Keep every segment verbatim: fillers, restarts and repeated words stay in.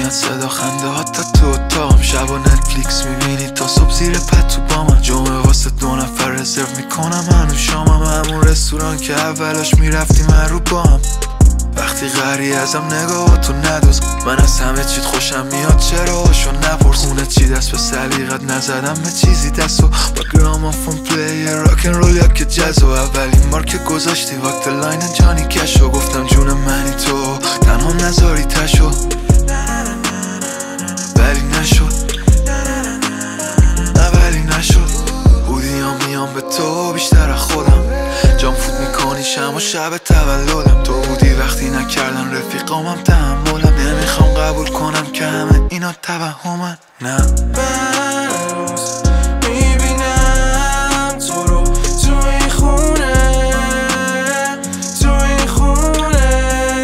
میاد صدا خنده ها تا تو اتاقم. شب و نتفلیکس میبینی تا صبح زیر پتو با من. جمعه واسه دو نفر رزرو میکنم هنوز شامم. همون رستوران که اولاش میرفتیم هر رو با هم. وقتی غری ازم نگاه تو ندوز، من از همه چیت خوشم میاد چرا هاشو نپرس. خونه چی دست به سلیقت نزدم به چیزی دستو. با گرامافون پلی راکن رول یا که جزو. اولین بار که گذاشتی وقت لاین جانی کشو. گفتم جون منی تو تنها نذاری تشو، ولی نشد نه ولی نشد. بودی یا میام به تو بیشتر از خودم. جام فوت میکنی شم و شب تولدم. تو بودی وقتی نکردن رفیقامم تحملم. نمیخوام قبول کنم که همه اینا توهمن. نه من روز میبینم تو رو تو این خونه، تو این خونه،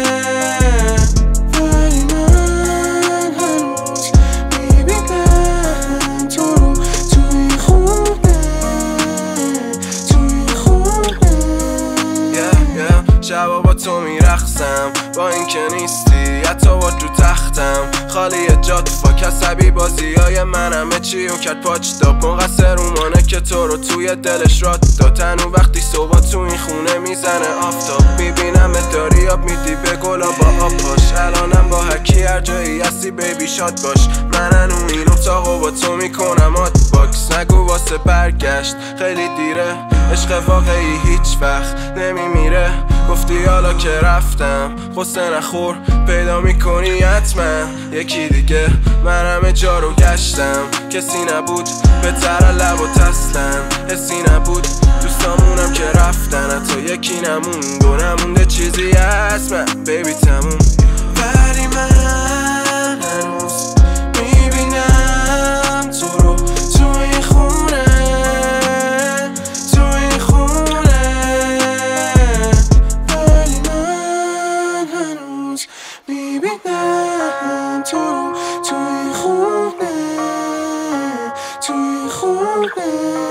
ولی من هنوز میبینم تو رو تو این خونه، تو این خونه. yeah, yeah. شبا با تو میرخصم با این که نیستی، حتی با تو تختم خالی جات فاک. عصبی بازی های من همه چی و کرد پاچ داب. منقصر اومانه که تو رو توی دلش رات داد. تنو وقتی صبح تو این خونه میزنه آفتاب. میبینم داری آب میدی به گلا با آب پاش. الانم با هرکی هر جایی هستی بیبی شاد باش. من هنو این اتاقو با تو میکنم آت باکس. نگو واسه برگشت خیلی دیره، عشق واقعی هیچ وقت نمیمیره. گفتی حالا که رفتم قصه نخور، پیدا میکنی حتما یکی دیگه. من همه جا رو گشتم کسی نبود بهتر لب و تسلن. حسی نبود دوستامونم که رفتن، حتی یکی نموند و نمونده چیزی هست من بیبی تموم. ولی من هنوز میبینم تو رو تو این خونه، تو این خونه، ولی من هنوز میبینم تو رو تو این خونه، تو این خونه.